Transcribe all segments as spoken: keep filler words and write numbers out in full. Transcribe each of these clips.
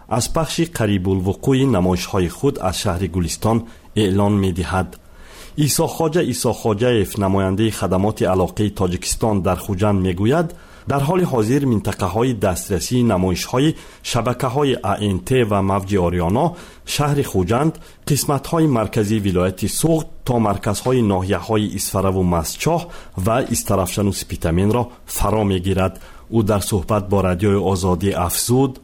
از پخش قریب الوقوع نمایش‌های خود از شهر گلستان اعلان می‌دهد. عیسی خواجه عیسی خواجه‌اف نماینده خدمات علاقه تاجیکستان در خوجند میگوید در حال حاضر منطقه‌های دسترسی نمایش‌های شبکه‌های ا.ان.تی و موج آریانا، شهر خوجند، قسمت‌های مرکزی ولایت سوغد تا مرکزهای ناحیه‌های اسفره و مسچاه و استرافشن و سپیتامین را فرا می‌گیرد. او در صحبت با رادیوی آزادی افزود: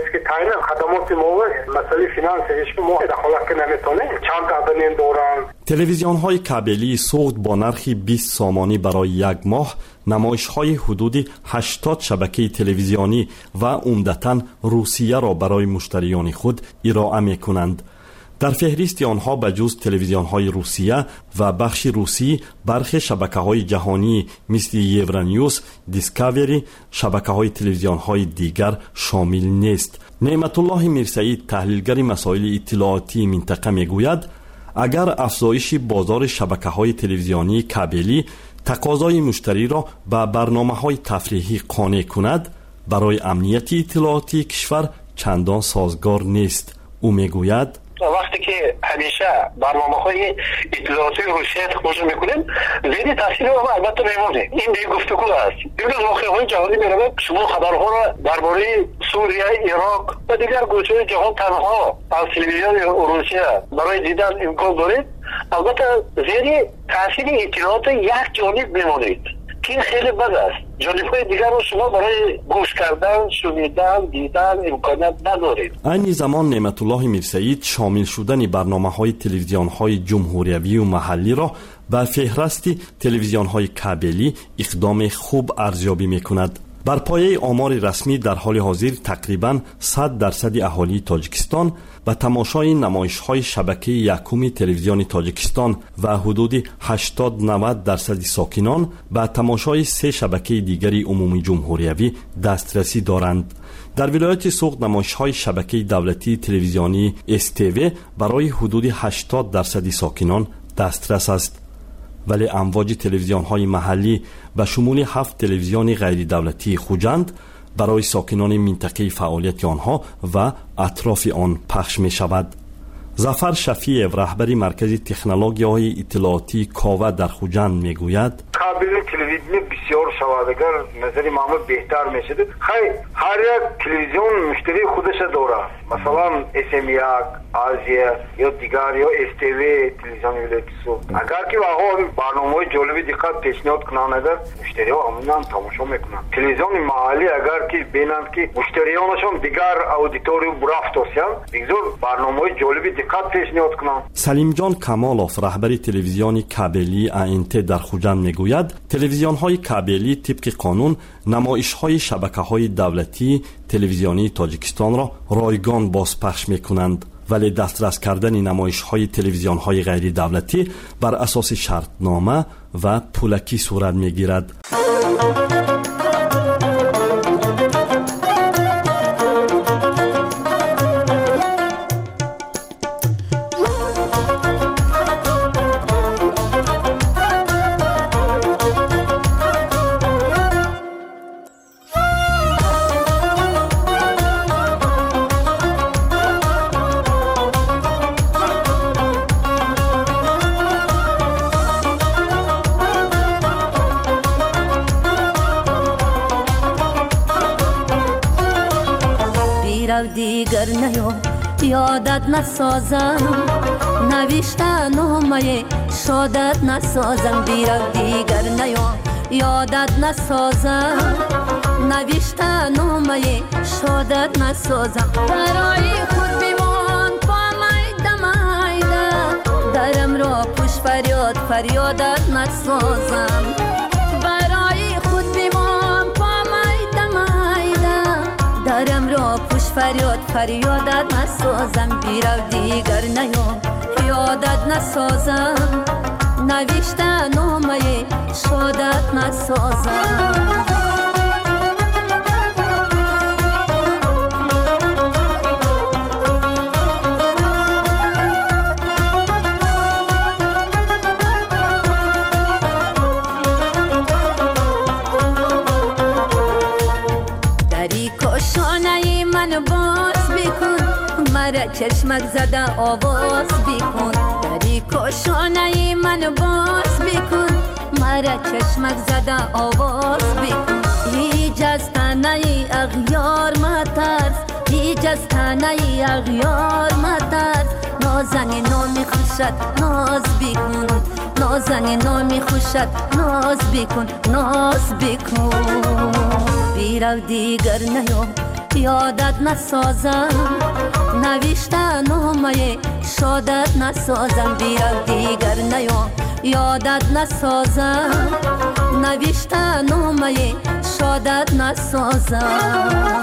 خدمات ما مسئله فینانسیش ما دخالت نمیتونه چند تا ابونن دارن. تلویزیون‌های کابلی سوغد با نرخ بیست سامانی برای یک ماه نمایش‌های حدود هشتاد شبکه تلویزیونی و عمدتاً روسیه را برای مشتریان خود ارائه می‌کنند. در فهرست آنها به جز تلویزیون‌های روسیه و بخش روسی برخی شبکه‌های جهانی مثل یورونیوز، دیسکاوری، شبکه‌های تلویزیون‌های دیگر شامل نیست. نعمت الله میرسعید تحلیلگر مسائل اطلاعاتی منطقه میگوید اگر افزایش بازار شبکه‌های تلویزیونی کابلی تقاضای مشتری را به برنامه‌های تفریحی قانع کند، برای امنیت اطلاعاتی کشور چندان سازگار نیست. او میگوید وقتی که همیشه برنامه‌های اطلاعاتی روسیه تقاضا میکنیم زیر تاثیر ما البته میمونه. این دیگه گفتگو است. امروز واقعاً جهانی میره شما خبرها را درباره سوریه، عراق و دیگر گوشه‌های جهان تنها از تلویزیون روسیه برای دیدن امکان دارید. البته زیر تاثیر اطلاعات یک جانب میمونید. این خیلی بد است. جانب‌های دیگر رو شما برای گوش کردن، شنیدن، دیدن امکانات ندارید. این زمان نعمت الله میرسعید شامل شدن برنامه‌های تلویزیون‌های جمهوریوی و محلی را به فهرست تلویزیون‌های کابلی اقدام خوب ارزیابی می‌کند. بر پایه آمار رسمی در حال حاضر تقریباً صد درصد اهالی تاجیکستان به تماشای نمایش‌های شبکه یکم تلویزیون تاجیکستان و حدود هشتاد نود درصد ساکنان به تماشای سه شبکه دیگری عمومی جمهوریوی دسترسی دارند. در ولایت سوغد نمایش‌های شبکه دولتی تلویزیونی اس تی وی برای حدود هشتاد درصد ساکنان دسترس است. ولی امواج تلویزیون‌های محلی به شمول هفت تلویزیون غیر دولتی خوجند برای ساکنان منطقه فعالیت آنها و اطراف آن پخش می شود. ظفر شفیع رهبر مرکز تکنولوژی‌های اطلاعاتی کاوه در خوجند می گوید کابل تلویزیون بسیار شوادگر نظری معمول بهتر می شده. خیلی هر یک تلویزیون مشتری خودش داره. مثلا اس ام یک، آزیا یا دیگر یا اس تی وی تلویزیون ولایت سوغد. اگر که واقعا برنامه‌های جالبی دقت پیشنهاد کنند اگر مشتری ها عموما تماشا میکنند. تلویزیون محلی اگر که ببینند که مشتریانشون دیگر اودیتوریوم برافت هستند، دیگر برنامه‌های جالبی دقت پیشنهاد کنند. سلیم جان کمالوف رهبر تلویزیون کابلی ا.ان.تی در خوجند میگوید تلویزیون‌های کابلی طبق قانون نمایش‌های شبکه‌های دولتی تلویزیونی تاجیکستان را رایگان بازپخش می‌کنند، ولی دسترس کردن نمایش‌های تلویزیون‌های غیر دولتی بر اساس شرطنامه و پولکی صورت می‌گیرد. دیگر نیو یادت نسازم نوشته نامه شادت نسازم بیرو دیگر نیو یادت نسازم نوشته نامه شادت نسازم برای خود بیمان پامایده مایده درم را پوش فریاد فریادت نسازم برای خود بیمان پامایده مایده درم را پوش فریاد فریادت نسازم بیرو دیگر نیام یادت نسازم نوشته نامه شادت نسازم دری کشانه من باز بکن مرا چشمک زده آواز بکن دری کاشانه من باز بکن مرا چشمک زده آواز بکن هیچ از تنه اغیار مترس هیچ از تنه اغیار مترس نازن نامی خوشت ناز بکن نازن نامی خوشت ناز بکن ناز بکن بیرو دیگر نیو یادت نسازم نوشته نامه شادت نسازم بیرو دیگر نیو یادت نسازم نوشته نامه شادت نسازم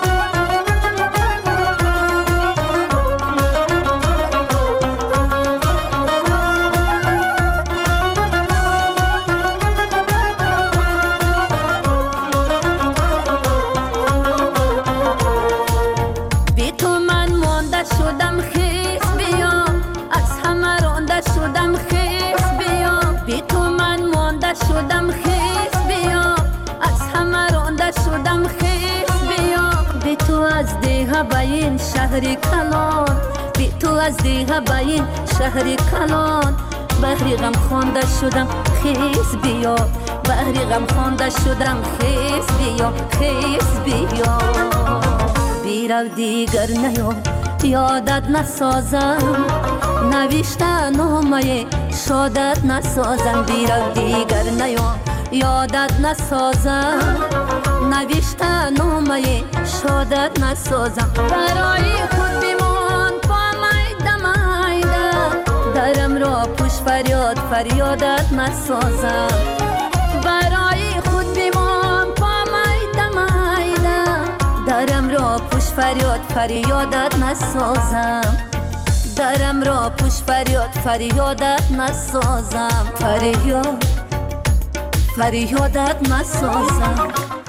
شدم خیس بیا از همه رانده شدم خیس بیا بی تو از دیه باین شهر کلان بی تو از دیه باین شهر کلان بحری غم خوانده شدم خیس بیا بحری غم خوانده شدم خیس بیا خیس بیا بیرو دیگر نیو یادت نسازم نوشته نامه شادت نسازم بیرو دیگر نیو یادت نسازم نوشته نامه شادت نسازم برای خود بیمان پامایده مایده درم را پوش فریاد فریادت نسازم برای خود بیمان پامایده مایده درم را پوش فریاد فریادت نسازم درم را پوش فریاد فریادت نسازم فریاد فریادت نسازم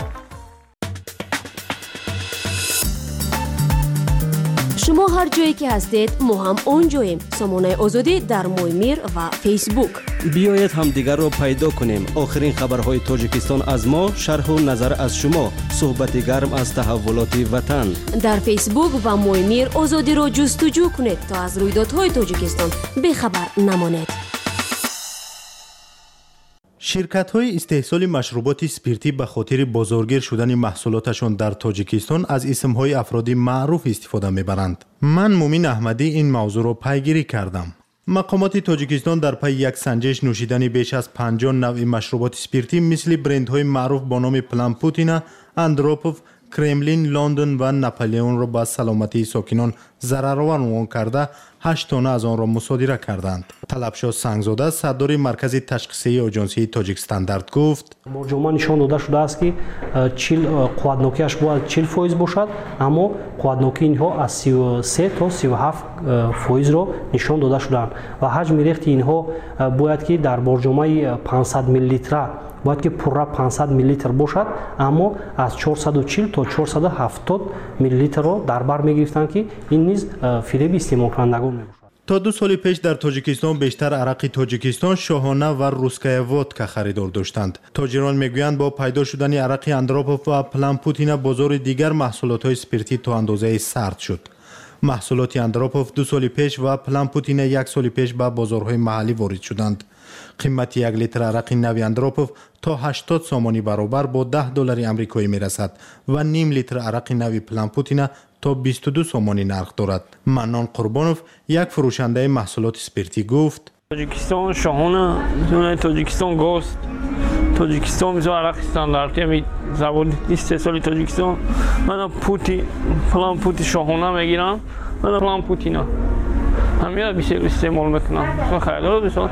شما هر جایی که هستید ما هم اونجاییم. سامانه آزادی در مویمیر و فیسبوک. بیایید هم دیگر را پیدا کنیم. آخرین خبرهای تاجیکستان از ما، شرح و نظر از شما، صحبت گرم از تحولات وطن. در فیسبوک و مویمیر آزادی را جستجو کنید تا از رویدادهای تاجیکستان بخبر نمانید. شرکت‌های استحصال مشروبات اسپریتی به خاطر بازارگیر شدن محصولاتشان در تاجیکستان از اسم‌های افراد معروف استفاده می‌برند. من مومین احمدی این موضوع را پیگیری کردم. مقامات تاجیکستان در پی یک سنجش نوشیدن بیش از پنجاه نوع مشروبات اسپریتی مثل برندهای معروف با نام پلان پوتینا، اندروپوف، کرملین، لندن و ناپلئون را به سلامتی ساکنان ضررآور عنوان کرده هشت تانه از آن را مصادره کردند. طلبشاه سنگزاده سردار مرکز تشخیصی آژانسی تاجیک استاندارد گفت: برجام نشان داده شده است که چهل قوتناکیش باید چهل فایز باشد، اما قوتناکی اینها از سی و سه تا سی و هفت فایز را نشان داده شدند و حجم ریخت اینها باید که در برجام پانصد میلی لیتر باید که پورا پانصد میلی لیتر باشد، اما از چهارصد و چهل تا چهارصد و هفتاد میلی لیتر را در بر میگرفتند که این نیز فریب استعمال کنندگان میباشد. تا دو سال پیش در تاجیکستان بیشتر عرق تاجیکستان شاهانه و روسکای وودکا خریدار داشتند. تاجران میگویند با پیدا شدن عرق اندروپوف و پلان پوتینا بازار دیگر محصولات اسپریتی تا اندازه سرد شد. محصولات اندروپوف دو سال پیش و پلان پوتینا یک سال پیش به بازارهای محلی وارد شدند. قیمت یک لیتر عرق نو اندروپوف تا هشتاد سامانی برابر با ده دلار آمریکایی میرسد و نیم لیتر عرق نو پلان پوتینا تا بیست و دو سامانی نرخ دارد. منان قربانوف یک فروشنده محصولات اسپریتی گفت: تاجیکستان شاهانه دونه تاجیکستان گوست تاجیکستان میزا عرق استانداردی می زبان نیست سالی تاجیکستان من پوتی پلان پوتی شاهانه میگیرم من پلان پوتینا همین بیشتر استعمال میکنم خیلی بسیار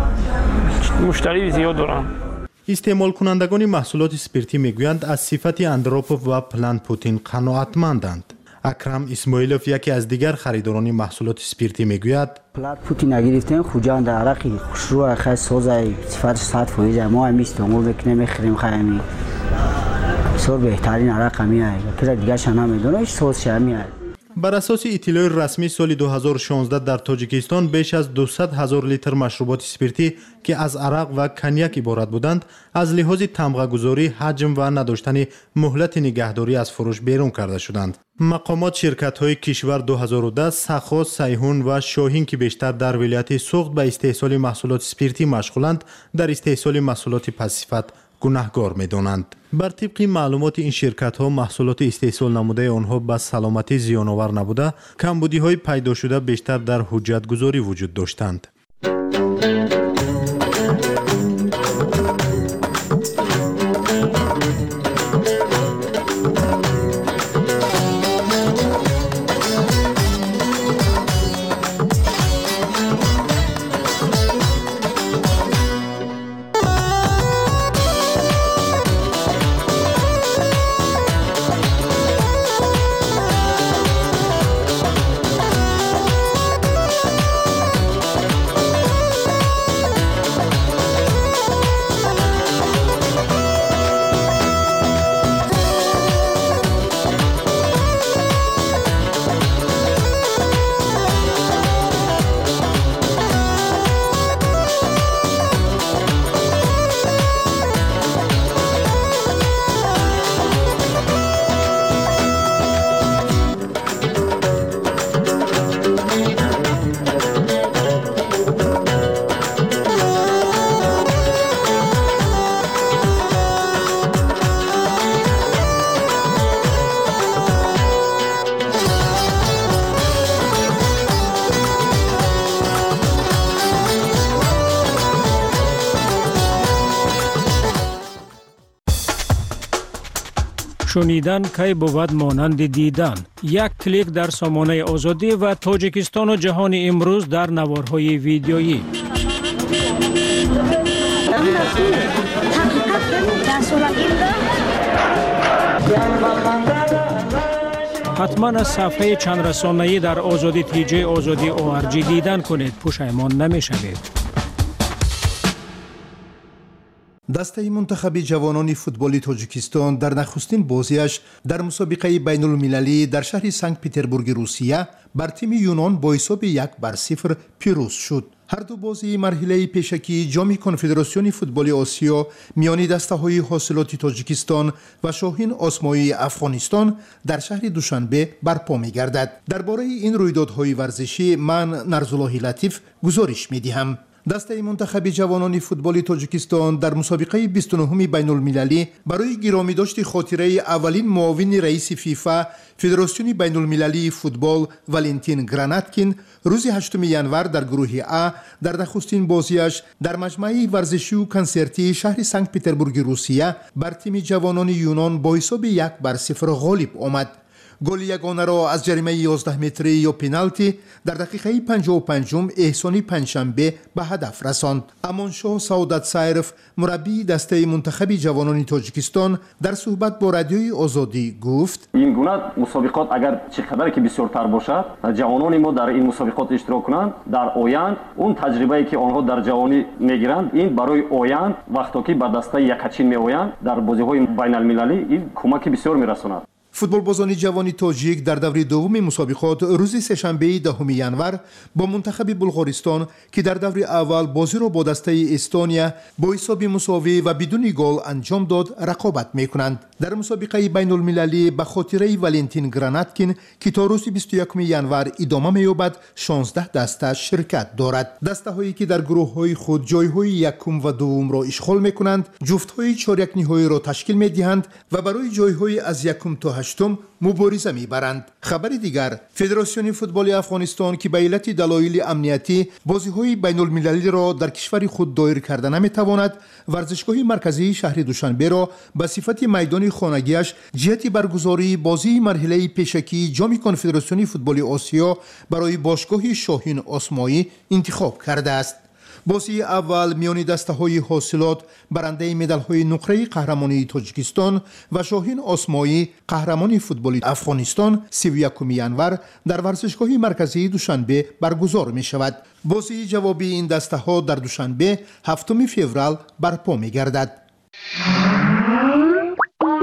مشتری زیاد دارم. استعمال کنندگان محصولات اسپریتی میگویند از صفت اندروپوف و پلان پوتین قناعتمندند. اکرم اسماعیلوف یکی از دیگر خریداران محصولات اسپریتی میگوید: پلان پوتین گرفتن خوجان در عرقی خوشرو خاص سوزای صفر صد فایز ما هم استعمال میکنیم میخریم خیلی بسیار بهترین عرق میاد. پس دیگه شما میدونه سوز شمی. بر اساس اطلاع رسمی سال دو هزار و شانزده در تاجیکستان بیش از دویست هزار لیتر مشروبات اسپریتی که از عرق و کنیاک عبارت بودند از لحاظ تمغه‌گذاری، حجم و نداشتن مهلت نگهداری از فروش بیرون کرده شدند. مقامات شرکت‌های کشور دو هزار و ده سخا، سیهون و شاهین که بیشتر در ولایت سوخت به استحصال محصولات اسپریتی مشغولند در استحصال محصولات پس‌صفت گناهکار می‌دانند. بر طبق معلومات این شرکت‌ها محصولات استحصال نموده آنها به سلامتی زیان‌آور نبوده، کمبودی‌های پیدا شده بیشتر در حجت‌گذاری وجود داشتند. شنیدن کی بود مانند دیدن. یک کلیک در سامانه آزادی و تاجیکستان و جهان امروز در نوارهای ویدیویی. حتما از صفحه چند رسانه‌ای در آزادی تی جی آزادی او آر جی دیدن کنید، پشیمان نمی‌شوید. دسته منتخب جوانان فوتبال تاجیکستان در نخستین بازیش در مسابقه بین المللی در شهر سنت پترزبورگ روسیه بر تیم یونان با حساب یک بر صفر پیروز شد. هر دو بازی مرحله پیشکی جام کنفدراسیون فوتبال آسیا میان دسته‌های حاصلات تاجیکستان و شاهین آسمایی افغانستان در شهر دوشنبه برپا می‌گردد. درباره این رویدادهای ورزشی من نرزالله لطیف گزارش می‌دهم. دسته منتخب جوانان فوتبال تاجیکستان در مسابقه بیست و نهم بین المللی برای گرامی داشت خاطره اولین معاون رئیس فیفا فدراسیون بین المللی فوتبال والنتین گراناتکین روز هشتم ژانویه در گروه ا در نخستین بازیش در مجمع ورزشی و کنسرتی شهر سنت پترزبورگ روسیه بر تیم جوانان یونان با حساب یک بر صفر غالب آمد. گل یگانه را از جریمه یازده متری یا پنالتی در دقیقه پنجاه و پنج احسانی پنجشنبه به هدف رساند. امانشاه سعادت سایرف مربی دسته منتخب جوانان تاجیکستان در صحبت با رادیوی آزادی گفت: این گونه مسابقات اگر چقدر که بسیارتر باشد، جوانان ما در این مسابقات اشتراک کنند، در آینده اون تجربه‌ای که آنها در جوانی میگیرند، این برای آینده وقتی که به دسته یکچین میآیند در بازی‌های بین المللی این کمک بسیار میرساند. فوتبالبازان جوانی تاجیک در دور دوم مسابقات روز سه‌شنبه دهم ژانویه با منتخب بلغارستان که در دور اول بازی را با دسته استونیا با حساب مساوی و بدون گل انجام داد رقابت می‌کنند. در مسابقه بین المللی به خاطره والنتین گراناتکین که تا روز بیست و یکم ژانویه ادامه می‌یابد شانزده دسته شرکت دارد. دسته‌هایی که در گروه‌های خود جای‌های یکم و دوم را اشغال می‌کنند جفت‌های چهارک نهایی را تشکیل می‌دهند و برای جای‌های از یکم تا هشتم مبارزه می‌برند. خبر دیگر، فدراسیون فوتبال افغانستان که به علت دلایل امنیتی بازی‌های بین المللی را در کشور خود دایر کرده نمی‌تواند، ورزشگاه مرکزی شهر دوشنبه را به صفت میدان خانگیش جهت برگزاری بازی مرحله پیشکی جام کنفدراسیون فوتبال آسیا برای باشگاه شاهین آسمایی انتخاب کرده است. بازی اول میان دسته‌های حاصلات برنده مدال‌های نقره قهرمانی تاجیکستان و شاهین آسمایی قهرمان فوتبال افغانستان سی و یکم ژانویه در ورزشگاه مرکزی دوشنبه برگزار می‌شود. بازی جوابی این دسته‌ها در دوشنبه هفتم فوریه برپا می‌گردد.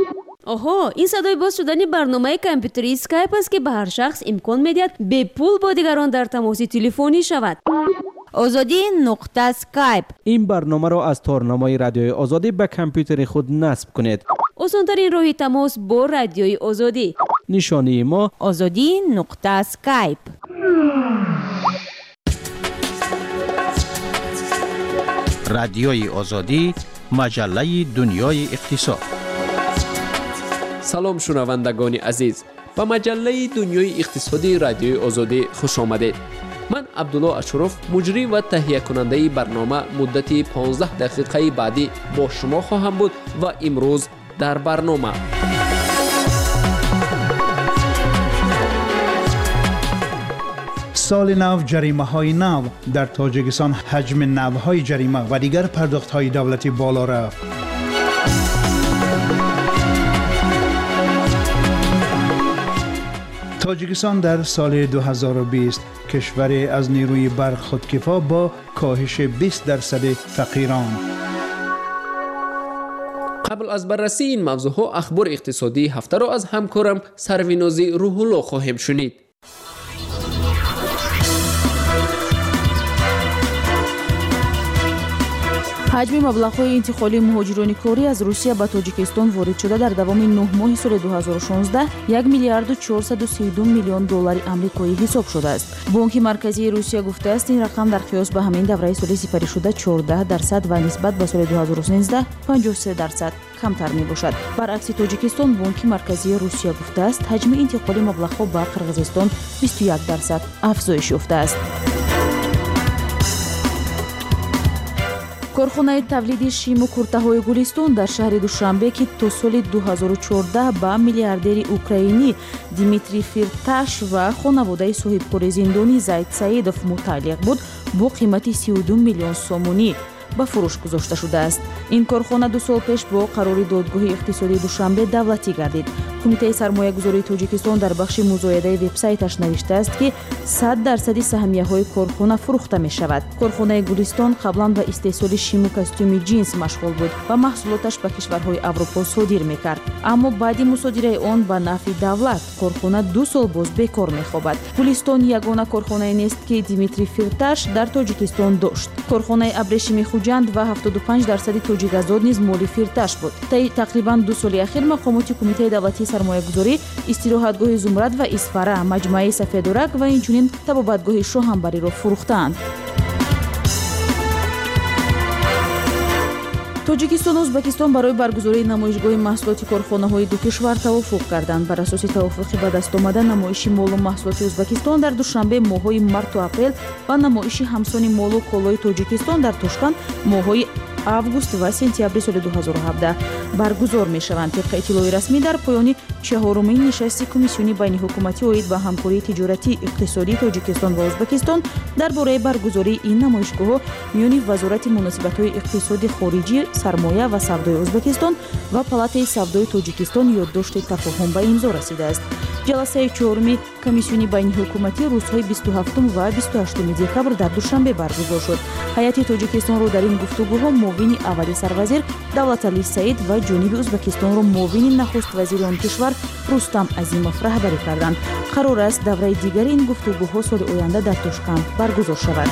آها، این صدای باز شدن برنامه کامپیوتری اسکایپ است که به هر شخص امکان میدهد به پول با دیگران در تماس تلفنی شود. آزادی نقطه اسکایپ. این برنامه را از تارنمای رادیوی آزادی به کامپیوتر خود نصب کنید. آسان‌ترین راه تماس با رادیوی آزادی. نشانی ما آزادی نقطه اسکایپ. رادیوی آزادی، مجله دنیای اقتصاد. سلام شنوندگان عزیز، به مجله دنیای اقتصادی رادیوی آزادی خوش آمدید. من عبدالله اشرف، مجری و تهیه کننده برنامه مدت پانزده دقیقه بعدی با شما خواهم بود و امروز در برنامه سال نو، جریمه های نو در تاجیکستان، حجم نو های جریمه و دیگر پرداخت های دولتی بالا رفت. تاجیکستان در سال دو هزار و بیست کشوری از نیروی برق خودکفا با کاهش بیست درصد فقیران. قبل از بررسی این موضوع ها، اخبار اقتصادی هفته را از همکارم سروینازی روح الله خواهیم شنید. حجم مبلغ‌های انتقالی مهاجران کاری از روسیه به تاجیکستان وارد شده در دوام نه ماه سال دو هزار و شانزده یک میلیارد و چهارصد و سی و دو میلیون دلار آمریکایی حساب شده است. بانک مرکزی روسیه گفته است این رقم در قیاس به همین دوره سالی سپری شده چهارده درصد و نسبت به سال دو هزار و سیزده پنجاه و سه درصد کمتر می باشد. برعکس تاجیکستان، بانک مرکزی روسیه گفته است حجم انتقال مبلغ‌ها به قرقیزستان بیست و یک درصد افزایش یافته است. کارخانه تولید شیم و کورته‌های گلستان در شهر دوشنبه که تا سال دو هزار و چهارده با میلیاردر اوکراینی دیمیتری فیرتاش و خانواده صاحبکار زندانی زید سعیدوف متعلق بود، با قیمت سی و دو میلیون سومونی به فروش گذاشته شده است. این کارخانه دو سال پیش با قرار دادگاه اقتصادی دوشنبه دولتی گردید. کمیته سرمایه‌گذاری تاجیکستان در بخش مزایده وبسایتش نوشته است که صد درصد سهمیه‌های کارخانه فروخته می‌شود. کارخانه گلستان قبلا به استحصال شیم و کاستوم جنس مشغول بود و محصولاتش به کشورهای اروپا صادر می‌کرد. اما بعد مصادره آن به نفع دولت، کارخانه دو سال باز بیکار می‌خوابد. گلستان یگانه کارخانه نیست که دیمیتری فیرتاش در تاجیکستان داشت. کارخانه ابریشم خوجند و هفتاد و پنج درصد توجیه‌گذار نیز مال فیرتاش بود. طی تقریباً دو سال اخیر مقامات کمیته دولتی سرمایه‌گذاری، استراحتگاه زمرد و اسفره، مجمع سفیدورک و اینچنین طبابتگاه شاهنبری را فروختند. تاجیکستان و ازبکستان برای برگزاری نمایشگاه محصولات کارخانه‌های دو کشور توافق کردند. بر اساس توافقی به دست آمده، نمایش مال و محصولات ازبکستان در دوشنبه ماه‌های مارت و اپریل و نمایش همسان مال و کالای تاجیکستان در توشکند ماه‌های август و سپتامبر سال دو هزار و هفده برگزار می‌شوند. طبق اطلاع رسمی در پایان چهارمین نشست کمیسیون بین‌الحکومتی اوید به همکاری تجارتی اقتصادی تاجیکستان و ازبکستان درباره برگزاری این نمایشگاه میان وزارت مناسبت‌های اقتصادی خارجی، سرمایه و سودای ازبکستان و پالاتای سودای تاجیکستان یادداشت تفاهم به امضا رسیده است. جلسه چهارم کمیسیون بین‌الحکومتی روزهای بیست و هفتم و بیست و هشتم دکبر در دوشنبه برگزار شد. هیئت تاجیکستان را در این گفتگوها معاون اولی سروزیر давлатали саид ва ҷониби ӯзбекистонро муовини нахуст вазири он кишвар рустам азимов раҳбарӣ карданд. қарор аст давраи дигари ин гуфтугӯҳо соли оянда дар тошканд баргузор шавад.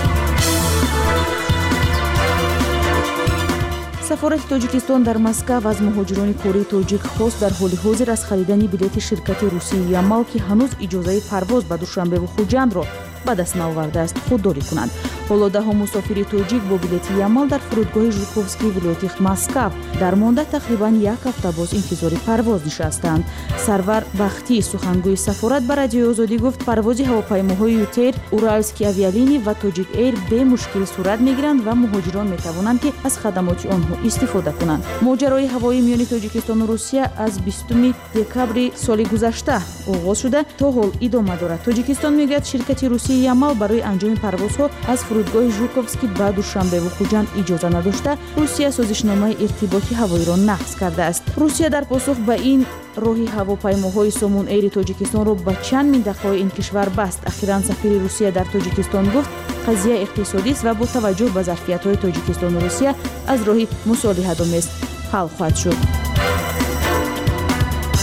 сафорати тоҷикистон дар москав аз муҳоҷирони кории тоҷик хост дар ҳоли ҳозир аз харидани билети ширкати русии ямал ки ҳанӯз иҷозаи парвоз ба душанбеву хуҷандро ба даст наовардааст худдорӣ кунанд. ҳоло даҳо мусофири тоҷик бо билети ямал дар фурудгоҳи жуковскии вилояти москав дар монда тақрибан як ҳафта боз интизори парвоз нишастанд. сарвар бахтӣ, сухангӯи сафорат ба радиои озодӣ гуфт парвози ҳавопаймоҳои ютейр, уральский авиалини ва тоҷик эйр бемушкил сурат мегиранд ва муҳоҷирон метавонанд ки аз хадамоти онҳо истифода кунанд. моҷарои ҳавоии миёни тоҷикистону русия аз бистуми декабри соли гузашта оғоз шуда то ҳол идома дорад. тоҷикистон мегӯяд ширкати русии ямал барои анҷоми парвозҳо аз фурудгоҳи жуковский ба душанбеву хуҷанд иҷоза надошта, русия созишномаи иртиботи ҳавоиро нақз кардааст. русия дар посух ба ин роҳи ҳавопаймоҳои сомун эйри тоҷикистонро ба чанд минтақаҳои ин кишвар баст. ахиран сафири русия дар тоҷикистон гуфт қазия иқтисодист ва бо таваҷҷӯҳ ба зарфиятҳои тоҷикистону русия аз роҳи мусолиҳадомез ҳал хоҳад шуд.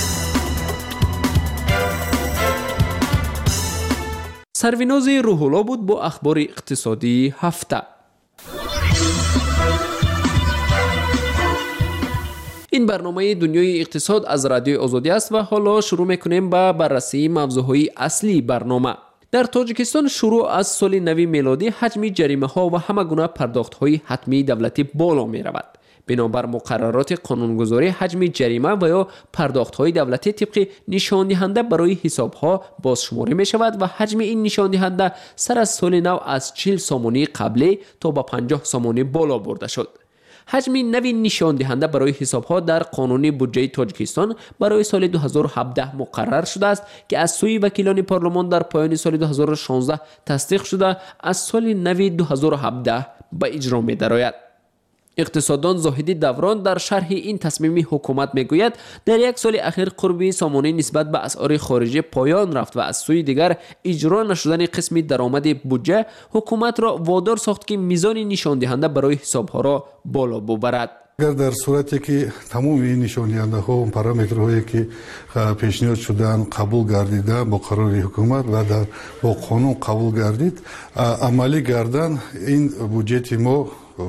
سرویناز روح‌الله بود با اخبار اقتصادی هفته. این برنامه دنیای اقتصاد از رادیوی آزادی است و حالا شروع میکنیم با بررسی موضوعهای اصلی برنامه. در تاجیکستان شروع از سال نو میلادی حجم جریمه ها و همه گونه پرداخت های حتمی دولتی بالا می رود. بنابر مقررات قانونگذاری حجم جریمه و یا پرداخت های دولتی طبق نشان دهنده برای حساب ها بازشماری می شود و حجم این نشان دهنده سر از سال نو از چهل سامانی قبلی تا به پنجاه سامانی بالا برده شد. حجم نوی نشان دهنده برای حساب ها در قانون بودجه تاجیکستان برای سال دو هزار و هفده مقرر شده است که از سوی وکیلان پارلمان در پایان سال دو هزار و شانزده تصدیق شده از سال نو دو هزار و هفده به اجرا می درآید. اقتصاددان زاهدی دوران در شرح این تصمیم حکومت میگوید در یک سال اخیر قربی سامانی نسبت به اسعار خارجی پایان رفت و از سوی دیگر اجرا نشدن قسمی درآمد بودجه حکومت را وادار ساخت که میزان نشان دهنده برای حساب ها را بالا ببرد. اگر در صورتی که تمام این نشان دهنده ها و پارامترهایی که پیشنهاد شدن قبول گردیده با قرار حکومت و در با قانون قبول گردید عملی گردن این بودجه ما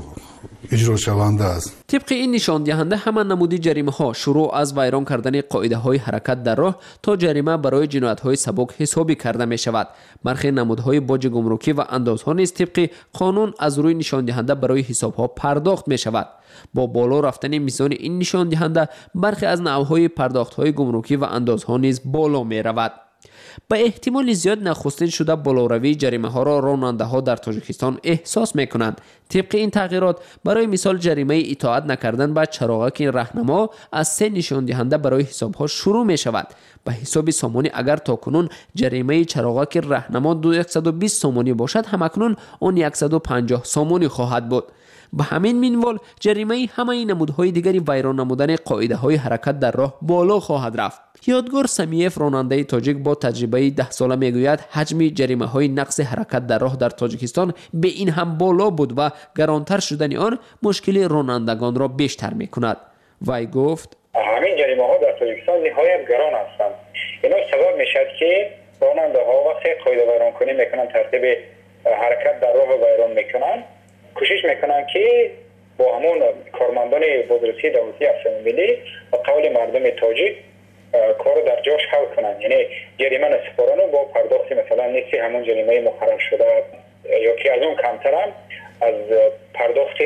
اجرا شونده است. طبق این نشان دهنده همه نمودی جریمه ها شروع از ویران کردن قاعده های حرکت در راه تا جریمه برای جنایت های سبک حسابی کرده می شود. برخی نمودهای باج گمرکی و اندازها نیز طبق قانون از روی نشان دهنده برای حساب ها پرداخت می شود. با بالا رفتن میزان این نشان دهنده برخی از نوعهای پرداخت های گمرکی و اندازها نیز بالا می رود. به احتمال زیاد نخستین شده بالاروی جریمه ها را راننده ها در تاجیکستان احساس می کنند. طبق این تغییرات برای مثال جریمه اطاعت نکردن به چراغک راهنما از سه نشان دهنده برای حساب ها شروع می شود. به حساب سامانی اگر تاکنون جریمه چراغک راهنما صد و بیست سامانی باشد همکنون آن صد و پنجاه سامانی خواهد بود. به همین منوال جریمه همه نمودهای دیگری ویران نمودن قاعده های حرکت در راه بالا خواهد رفت. یادگار سمیف راننده تاجیک با تجربه ده ساله میگوید حجم جریمه های نقص حرکت در راه در تاجیکستان به این هم بالا بود و گرانتر شدن آن مشکل رانندگان را بیشتر میکند. وی گفت همین جریمه ها در تاجیکستان نهایت گران هستند. اینا سبب میشد که راننده ها وقتی قاعده ویران کنی میکنن ترتیب حرکت در راه ویران میکنن کوشش میکنن که با همون کارمندان بازرسی دولتی افسر ملی و قول مردم تاجیک کارو در جاش حل کنن، یعنی جریمه سپارانو با پرداخت مثلا نصف همون جریمه مقرر شده یا که از اون کمترم از پرداخت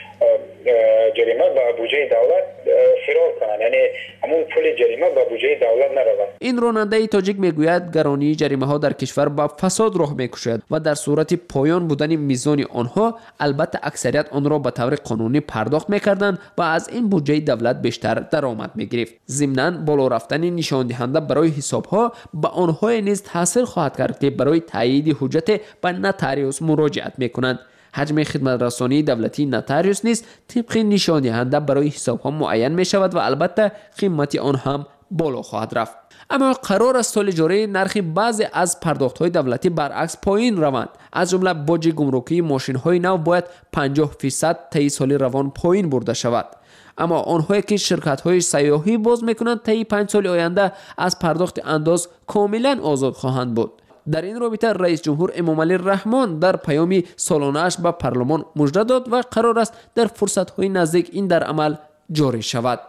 جریمه به بودجه دولت فرار کنن، یعنی همون پول جریمه به بودجه دولت نرود. این راننده تاجیک میگوید گرانی جریمه ها در کشور با فساد راه میکشد و در صورت پایان بودن میزان آنها البته اکثریت آن را به طور قانونی پرداخت میکردند و از این بودجه دولت بیشتر درآمد میگرفت. ضمناً بالا رفتن نشان دهنده برای حساب ها به آنها نیز تاثیر خواهد کرد که برای تایید حجت به نوتاریوس مراجعت میکنند. حجم خدمت رسانی دولتی نوتاریوس نیز طبق نشان دهنده برای حساب ها معین می شود و البته قیمت آن هم بالا خواهد رفت. اما قرار است سال جاری نرخ بعضی از پرداخت های دولتی برعکس پایین روند. از جمله باج گمرکی ماشین های نو باید پنجاه درصد طی سال روان پایین برده شود. اما آنهایی که شرکت های سیاحی باز میکنند طی پنج سال آینده از پرداخت انداز کاملا آزاد خواهند بود. در این رابطه رئیس جمهور امامعلی رحمان در پیامی سالانه‌اش به پارلمان مژده داد و قرار است در فرصت‌های نزدیک این در عمل جاری شود.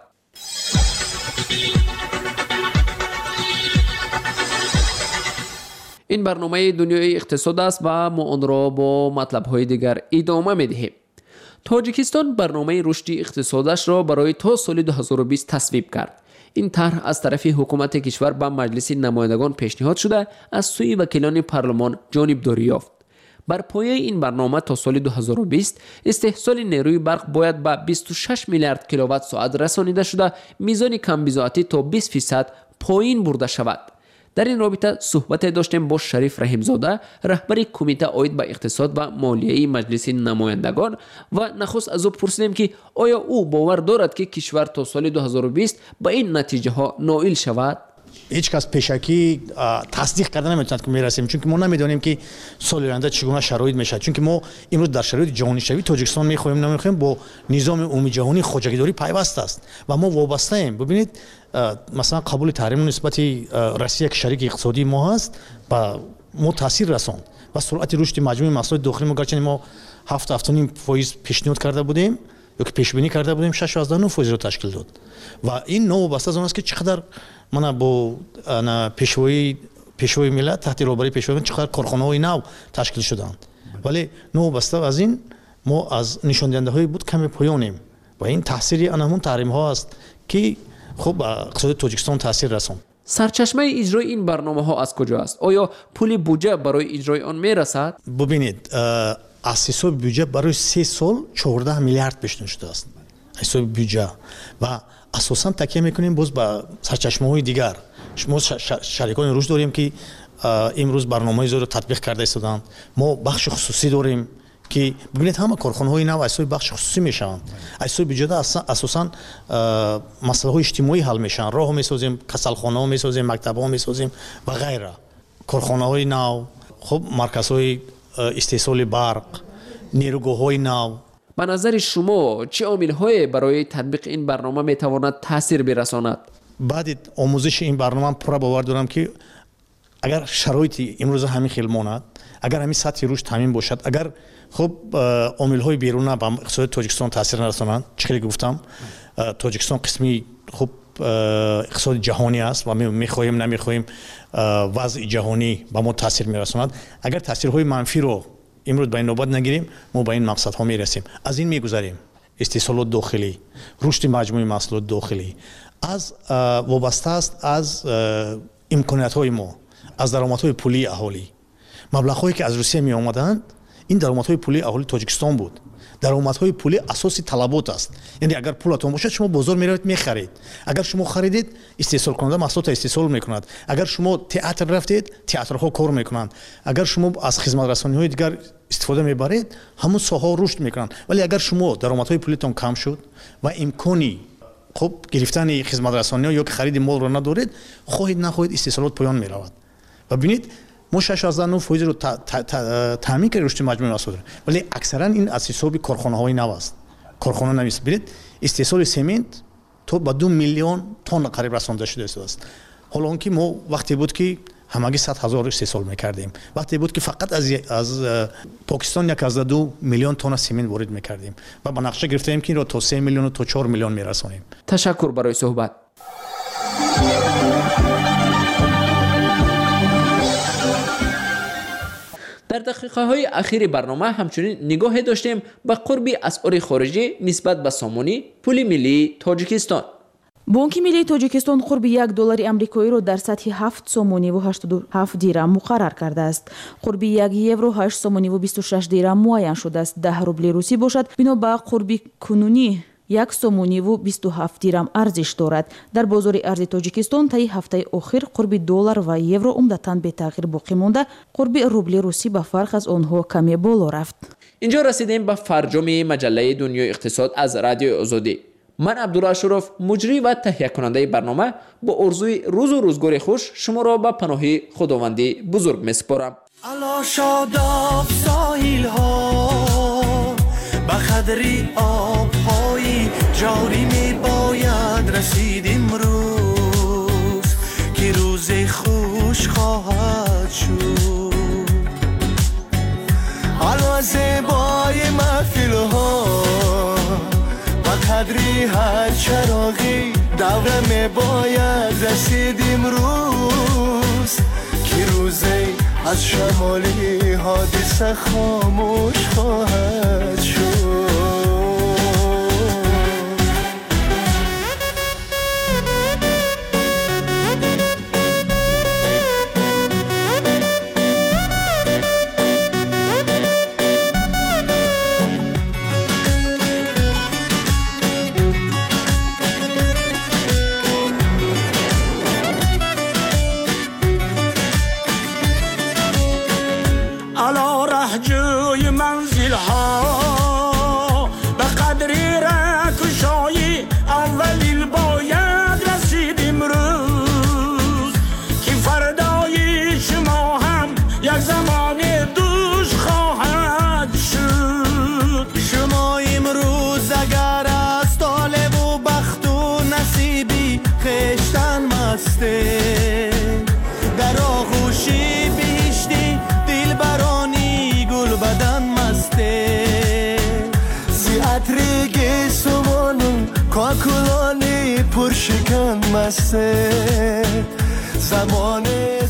این برنامه دنیای اقتصاد است و ما آن را با مطلب‌های دیگر ادامه می‌دهیم. تاجیکستان برنامه رشد اقتصادش را برای تا سال دو هزار و بیست تصویب کرد. این طرح از طرف حکومت کشور به مجلس نمایندگان پیشنهاد شده از سوی وکیلان پارلمان جانبداری یافت. بر پایه این برنامه تا سال دو هزار و بیست استحصال نیروی برق باید به بیست و شش میلیارد کیلووات ساعت رسانیده شده میزان کم بضاعتی تا بیست درصد پایین برده شود. در این رابطه صحبت داشتیم با شریف رحیمزاده رهبر کمیته عاید به اقتصاد و مالیه مجلس نمایندگان و نخست از او پرسیدیم که آیا او باور دارد که کشور تا سال دو هزار و بیست به این نتیجه ها نائل شود؟ هیچ کس پیشکی تصدیق کردن نمیتوند که میرسیم، چون که ما نمیدونیم که سال آینده چگونه شرایط میشه، چون که ما امروز در شرایط جهانی شوی تاجیکستان میخوایم نمیخوایم با نظام عمومی جهانی خواجگیداری پیوسته است و ما وابسته ایم. ببینید مثلا قبول تحریم نسبت روسیه که شریک اقتصادی ما هست با ما تاثیر رساند و سرعت رشد مجموع محصولات داخلی ما گرچه ما هفت هفت و نیم فایز پیشنهاد کرده بودیم یا که پیش بینی کرده بودیم شش و نه فایز رو تشکیل داد و این نو وابسته از اون است که چقدر من با پیشوایی پیشوای ملت تحت رهبری پیشوای چقدر کارخانه‌های نو تشکیل شدند ولی نو وابسته از این ما از نشان دهنده های بود کمی پایانیم و این تاثیر آن همون تحریم ها است که خب اقتصاد تاجیکستان تاثیر رساند. سرچشمه اجرای این برنامه ها از کجا است؟ آیا پول بودجه برای اجرای آن می رسد؟ ببینید از حساب بودجه برای سه سال چهارده میلیارد پیشنهاد شده است. حساب بودجه و اساساً تکیه میکنیم باز با سرچشمه های دیگر. ما شریکان رشد داریم که امروز برنامه زور تطبیق کرده ایستادند. ما بخش خصوصی داریم که ببینید همه کارخانه‌های نو از سوی بخش خصوصی میشن. از سوی بودجه اساساً مسائل اجتماعی حل میشن. راه میسازیم، کسالخانه‌ها میسازیم، مکتب‌ها میسازیم و غیره. کارخانه‌های نو، خب مرکزهای استحصال برق، نیروگاه‌های نو. به نظر شما چه عامل‌هایی برای تطبیق این برنامه میتواند تاثیر برساند؟ بعد آموزش این برنامه پورا باور دارم که اگر شرایطی امروز همین خیلی ماند، اگر همین سطح رشد تامین باشد، اگر خب عامل‌های بیرون به اقتصاد تاجیکستان تاثیر نرسانند، چه گفتم تاجیکستان قسمی خب اقتصاد جهانی است و می‌خواهیم نمی‌خواهیم وضع جهانی به ما تاثیر می‌رساند. اگر تاثیرهای منفی رو امروز به این نوبت نگیریم ما به این مقصدها میرسیم. از این میگذریم استحصالات داخلی، رشد مجموعی محصولات داخلی از وابسته است از امکانیت‌های ما، از درآمدهای پولی اهالی. مبلغ‌هایی که از روسیه می آمدند این درآمدهای پولی اهالی تاجیکستان بود. درآمدهای پولی اساسی طلبات است. یعنی اگر پولتون باشد شما بازار میروید میخرید. اگر شما خریدید استحصال کننده محصولات استحصال میکند. اگر شما تئاتر رفتید تئاترها کار میکنند. اگر شما از خدمت رسانی‌های دیگر استفاده میبرید همون ساحه رشد میکنند. ولی اگر شما درآمدهای پولیتون کم شد و امکانی خب گرفتن خدمت رسانی‌ها یا خرید مال را ندارید خواهید نخواهید استحصالات پایان میرود. و ببینید ما شش و نه فایز رو تامین کردیم رشد مجموعی محصولات ولی اکثرا این از حساب کارخانه‌های نو است. کارخانه نویست ببینید استحصال سمنت تو با دو میلیون تن قریب رسانده شده است. حالا اون که ما وقتی بود که همگی صد هزار استحصال میکردیم، وقتی بود که فقط از از پاکستان یک از دو میلیون تن سمنت وارد میکردیم و با نقشه گرفتیم که این رو تا سه میلیون تا چهار میلیون میرسونیم. تشکر برای صحبت. در دقیقه های اخیر برنامه همچنین نگاه داشتیم به قرب اسعار خارجی نسبت به سامانی پول ملی تاجیکستان. بانک ملی تاجیکستان قرب یک دلار آمریکایی را در سطح هفت سومانی و هشتاد و هفت دیرم مقرر کرده است. قرب یک یورو هشت سومانی و بیست و شش دیرم معین شده است. ده روبل روسی باشد بنا به قرب کنونی یک سومونی و بیست و هفت دیرم ارزش دارد. در بازار ارز تاجیکستان طی هفته اخیر قرب دلار و یورو عمدتاً به تغییر باقی مانده، قرب روبل روسی به فرق از آنها کمی بالا رفت. اینجا رسیدیم به فرجام مجله دنیای اقتصاد از رادیو آزادی. من عبدالله اشرف مجری و تهیه کننده برنامه با آرزوی روز و روزگار خوش شما را به پناه خداوندی بزرگ میسپارم. الا شاداب ساحل ها به قدری آب‌های جاری می باید رسید امروز که روز خوش خواهد شد. الا زیبای محفل ها به قدری هر چراغی دوره می باید رسید امروز که روزی از شمالی حادثه خاموش خواهد شد. در آغوشی بیشتی شکن مسته زمان